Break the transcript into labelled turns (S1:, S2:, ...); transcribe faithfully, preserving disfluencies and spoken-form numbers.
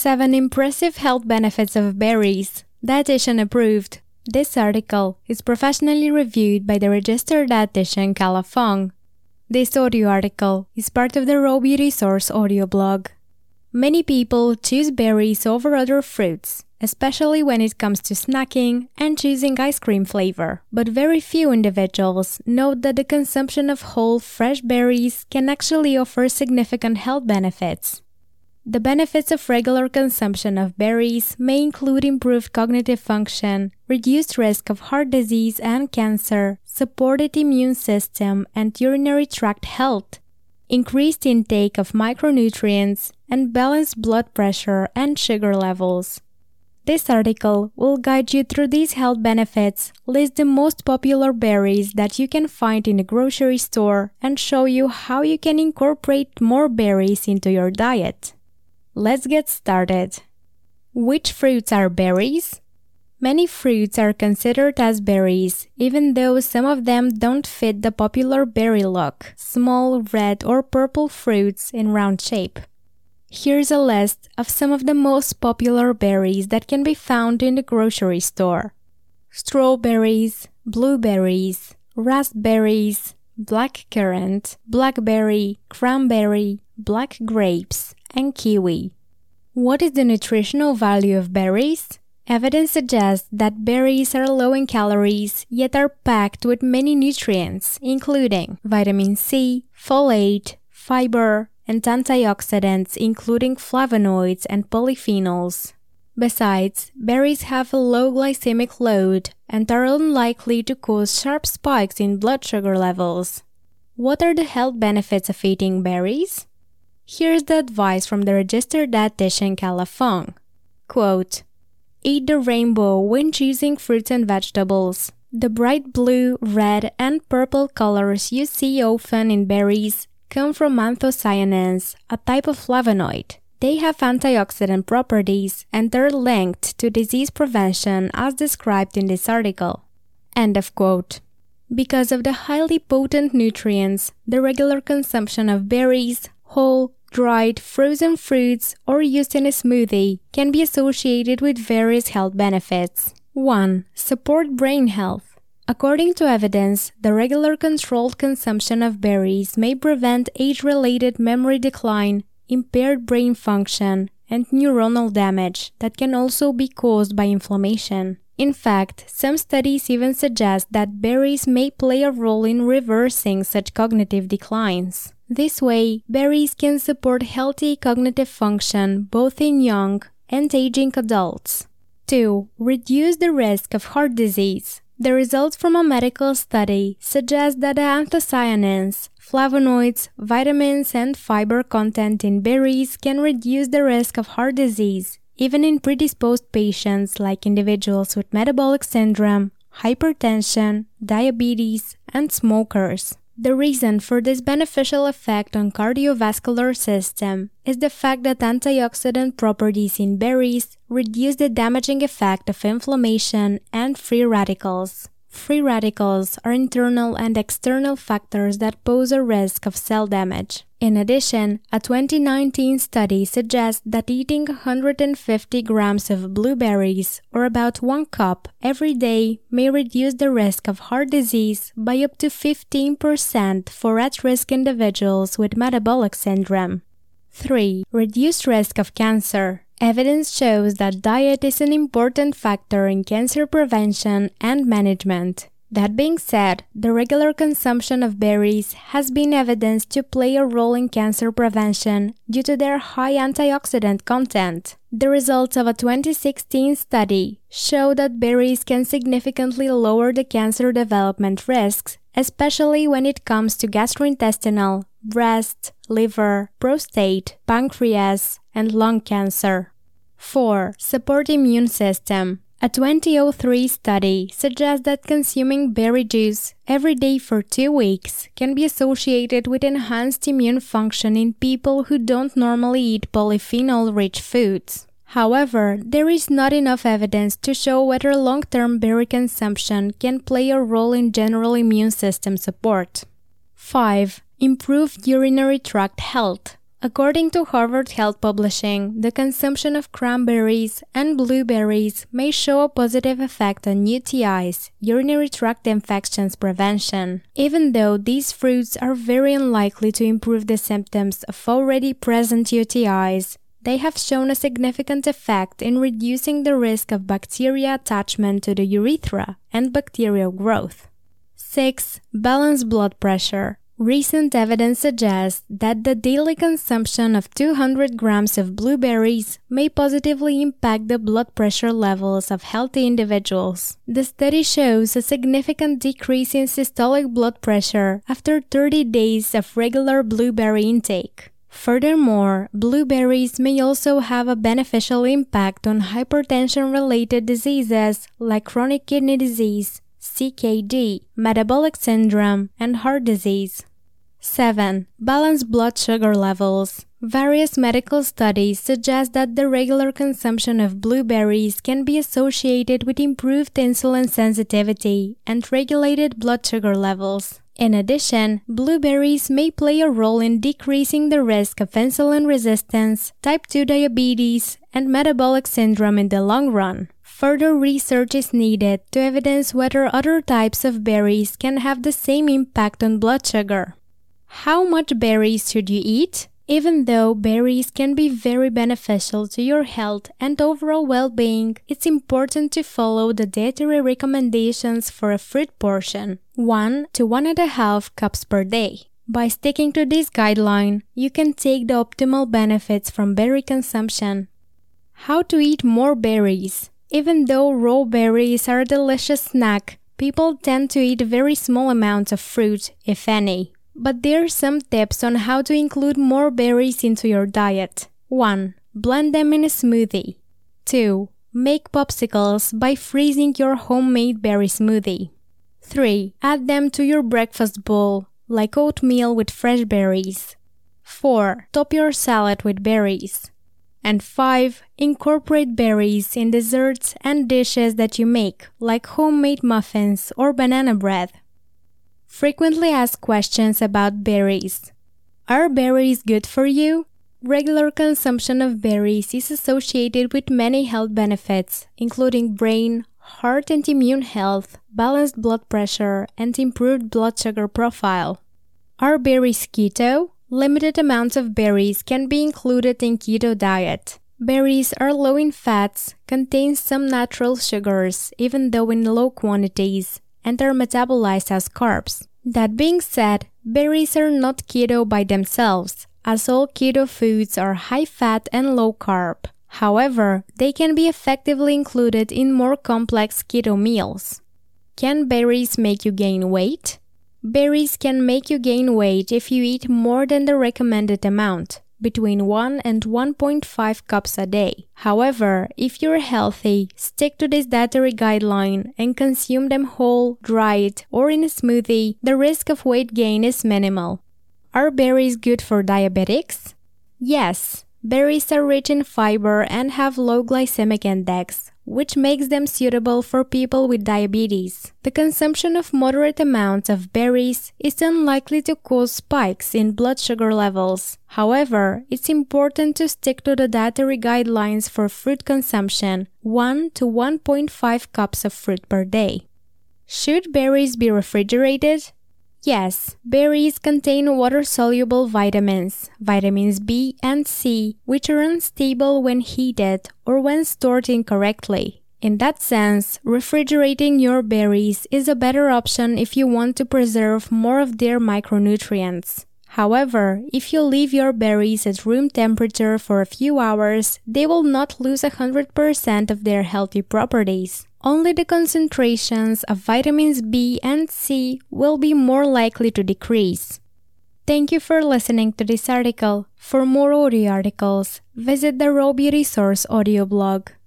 S1: seven Impressive Health Benefits of Berries. Dietitian approved. This article is professionally reviewed by the registered dietitian Kala Fong. This audio article is part of the Raw Beauty Source audio blog. Many people choose berries over other fruits, especially when it comes to snacking and choosing ice cream flavor. But very few individuals note that the consumption of whole, fresh berries can actually offer significant health benefits. The benefits of regular consumption of berries may include improved cognitive function, reduced risk of heart disease and cancer, supported immune system and urinary tract health, increased intake of micronutrients, and balanced blood pressure and sugar levels. This article will guide you through these health benefits, list the most popular berries that you can find in the grocery store, and show you how you can incorporate more berries into your diet. Let's get started. Which fruits are berries? Many fruits are considered as berries, even though some of them don't fit the popular berry look, small red or purple fruits in round shape. Here's a list of some of the most popular berries that can be found in the grocery store. Strawberries, blueberries, raspberries, blackcurrant, blackberry, cranberry, black grapes, and kiwi. What is the nutritional value of berries? Evidence suggests that berries are low in calories, yet are packed with many nutrients, including vitamin C, folate, fiber, and antioxidants, including flavonoids and polyphenols. Besides, berries have a low glycemic load and are unlikely to cause sharp spikes in blood sugar levels. What are the health benefits of eating berries? Here's the advice from the registered dietitian Kala Fong. Quote, "Eat the rainbow when choosing fruits and vegetables. The bright blue, red, and purple colors you see often in berries come from anthocyanins, a type of flavonoid. They have antioxidant properties and are linked to disease prevention as described in this article." End of quote. Because of the highly potent nutrients, the regular consumption of berries, whole, dried, frozen fruits, or used in a smoothie can be associated with various health benefits. one. Support brain health. According to evidence, the regular controlled consumption of berries may prevent age-related memory decline, impaired brain function, and neuronal damage that can also be caused by inflammation. In fact, some studies even suggest that berries may play a role in reversing such cognitive declines. This way, berries can support healthy cognitive function both in young and aging adults. two. Reduce the risk of heart disease. The results from a medical study suggest that the anthocyanins, flavonoids, vitamins, and fiber content in berries can reduce the risk of heart disease, even in predisposed patients like individuals with metabolic syndrome, hypertension, diabetes, and smokers. The reason for this beneficial effect on cardiovascular system is the fact that antioxidant properties in berries reduce the damaging effect of inflammation and free radicals. Free radicals are internal and external factors that pose a risk of cell damage. In addition, a twenty nineteen study suggests that eating one hundred fifty grams of blueberries, or about one cup, every day may reduce the risk of heart disease by up to fifteen percent for at-risk individuals with metabolic syndrome. three. Reduced risk of cancer. Evidence shows that diet is an important factor in cancer prevention and management. That being said, the regular consumption of berries has been evidenced to play a role in cancer prevention due to their high antioxidant content. The results of a twenty sixteen study show that berries can significantly lower the cancer development risks, especially when it comes to gastrointestinal, breast, liver, prostate, pancreas, and lung cancer. four. Support immune system. A twenty oh three study suggests that consuming berry juice every day for two weeks can be associated with enhanced immune function in people who don't normally eat polyphenol-rich foods. However, there is not enough evidence to show whether long-term berry consumption can play a role in general immune system support. five. Improved urinary tract health. According to Harvard Health Publishing, the consumption of cranberries and blueberries may show a positive effect on U T Is, urinary tract infections prevention, even though these fruits are very unlikely to improve the symptoms of already present U T Is. They have shown a significant effect in reducing the risk of bacteria attachment to the urethra and bacterial growth. six. Balance blood pressure. Recent evidence suggests that the daily consumption of two hundred grams of blueberries may positively impact the blood pressure levels of healthy individuals. The study shows a significant decrease in systolic blood pressure after thirty days of regular blueberry intake. Furthermore, blueberries may also have a beneficial impact on hypertension-related diseases like chronic kidney disease, C K D, metabolic syndrome, and heart disease. seven. Balance blood sugar levels. Various medical studies suggest that the regular consumption of blueberries can be associated with improved insulin sensitivity and regulated blood sugar levels. In addition, blueberries may play a role in decreasing the risk of insulin resistance, type two diabetes, and metabolic syndrome in the long run. Further research is needed to evidence whether other types of berries can have the same impact on blood sugar. How much berries should you eat? Even though berries can be very beneficial to your health and overall well-being, it's important to follow the dietary recommendations for a fruit portion, one to one and a half cups per day. By sticking to this guideline, you can take the optimal benefits from berry consumption. How to eat more berries? Even though raw berries are a delicious snack, people tend to eat very small amounts of fruit, if any. But there are some tips on how to include more berries into your diet. one. Blend them in a smoothie. two. Make popsicles by freezing your homemade berry smoothie. three. Add them to your breakfast bowl, like oatmeal with fresh berries. four. Top your salad with berries. And five. Incorporate berries in desserts and dishes that you make, like homemade muffins or banana bread. Frequently asked questions about berries. Are berries good for you? Regular consumption of berries is associated with many health benefits, including brain, heart and immune health, balanced blood pressure, and improved blood sugar profile. Are berries keto? Limited amounts of berries can be included in keto diet. Berries are low in fats, contain some natural sugars, even though in low quantities, and are metabolized as carbs. That being said, berries are not keto by themselves, as all keto foods are high fat and low carb. However, they can be effectively included in more complex keto meals. Can berries make you gain weight? Berries can make you gain weight if you eat more than the recommended amount, between one and one point five cups a day. However, if you're healthy, stick to this dietary guideline and consume them whole, dried, or in a smoothie. The risk of weight gain is minimal. Are berries good for diabetics? Yes, berries are rich in fiber and have low glycemic index, which makes them suitable for people with diabetes. The consumption of moderate amounts of berries is unlikely to cause spikes in blood sugar levels. However, it's important to stick to the dietary guidelines for fruit consumption, one to one point five cups of fruit per day. Should berries be refrigerated? Yes, berries contain water-soluble vitamins, vitamins B and C, which are unstable when heated or when stored incorrectly. In that sense, refrigerating your berries is a better option if you want to preserve more of their micronutrients. However, if you leave your berries at room temperature for a few hours, they will not lose one hundred percent of their healthy properties. Only the concentrations of vitamins B and C will be more likely to decrease. Thank you for listening to this article. For more audio articles, visit the Raw Beauty Source audio blog.